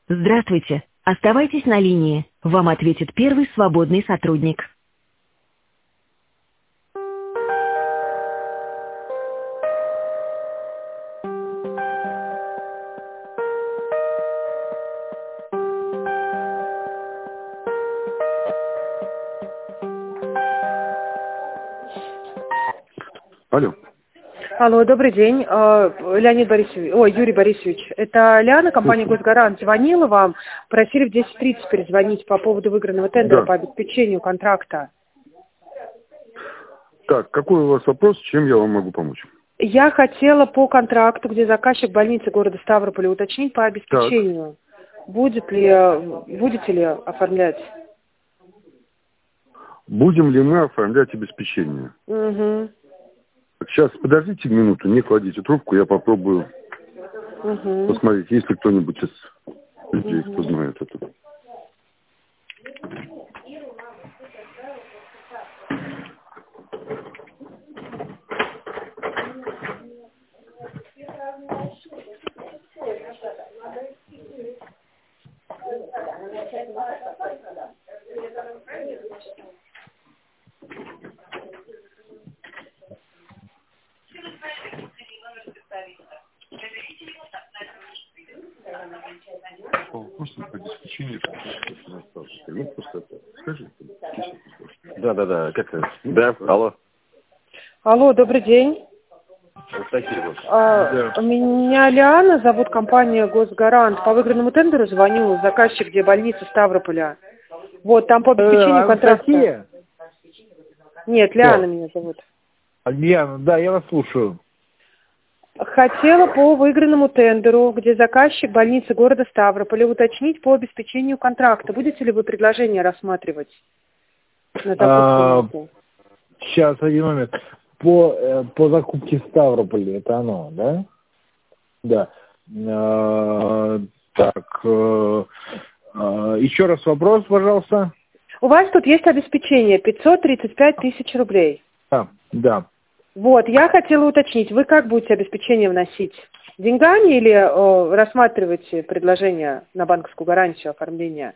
Здравствуйте. Оставайтесь на линии. Вам ответит первый свободный сотрудник. Алло. Алло, добрый день. Леонид Борисович, Юрий Борисович, это Лиана, компания «Госгарант». Звонила вам, просили в 10:30 перезвонить по поводу выигранного тендера по обеспечению контракта. Так, какой у вас вопрос, чем я вам могу помочь? Я хотела по контракту, где заказчик больницы города Ставрополя, уточнить по обеспечению. Будете ли оформлять? Будем ли мы оформлять обеспечение? Угу. Сейчас, подождите минуту, не кладите трубку, я попробую посмотреть, есть ли кто-нибудь из людей, кто знает это. Вопросы по обеспечению. Скажите. Да. Да, алло. Алло, добрый день. Меня Лиана зовут, компания «Госгарант». По выигранному тендеру звоню, заказчик, где больница Ставрополя. Вот, там по обеспечению контракта. Нет, Лиана меня зовут. Лиана, да, я вас слушаю. Хотела по выигранному тендеру, где заказчик больницы города Ставрополя, уточнить по обеспечению контракта. Будете ли вы предложение рассматривать на такую сумму? Сейчас, один момент. По закупке в Ставрополе, это оно, да? Да. Так, еще раз вопрос, пожалуйста. У вас тут есть обеспечение 535 тысяч рублей. Да. Вот, я хотела уточнить, вы как будете обеспечение вносить? Деньгами или рассматриваете предложение на банковскую гарантию оформления?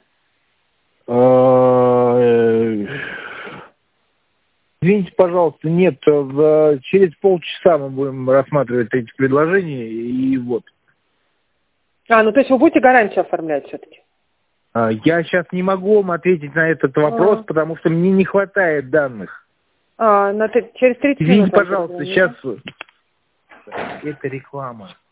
Извините, пожалуйста, нет, через полчаса мы будем рассматривать эти предложения, и вот. Ну то есть вы будете гарантию оформлять все-таки? Я сейчас не могу вам ответить на этот вопрос, потому что мне не хватает данных. Через 30 минут. Извините, пожалуйста, сейчас... Это реклама.